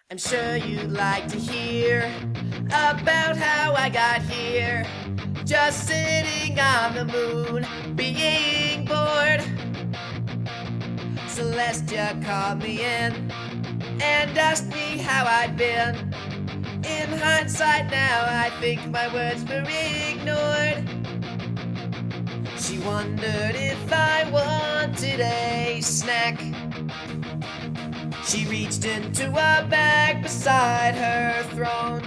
I'm sure you'd like to hear about how I got here. Just sitting on the moon, being bored. Celestia called me in and asked me how I'd been. In hindsight now, I think my words were ignored. She wondered if I wanted a snack. She reached into a bag beside her throne.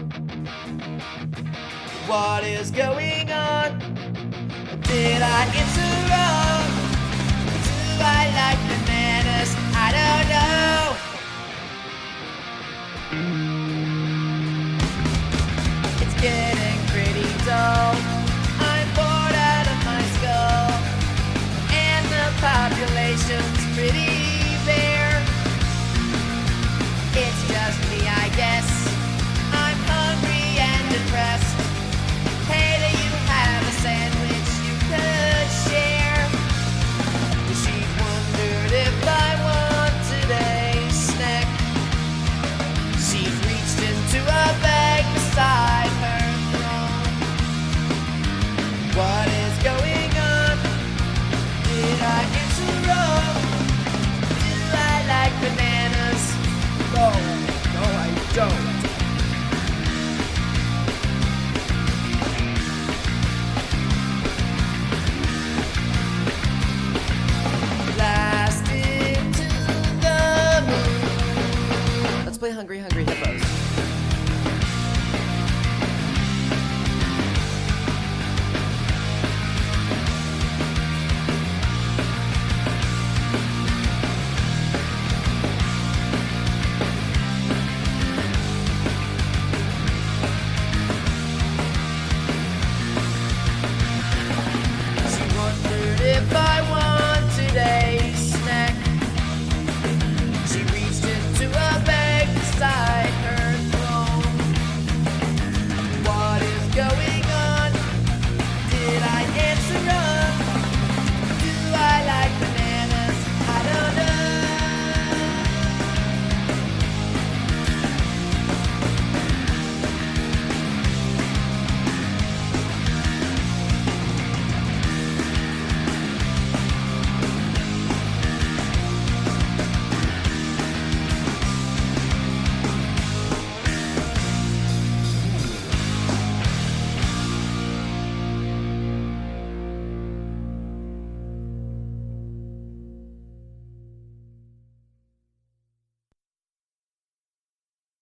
What is going on? Did I answer wrong? Do I like bananas? I don't know. It's getting pretty dull. I'm bored out of my skull, and the population's pretty bare. It's just me, I guess. I'm hungry and depressed. Hey, do you have a sandwich you could share? She wondered if I wanted a snack. She's reached into a bag beside her throne. What is going on? Did I answer wrong? Do I like bananas? No, I don't. Blast into the moon. Let's play Hungry Hungry Hippos.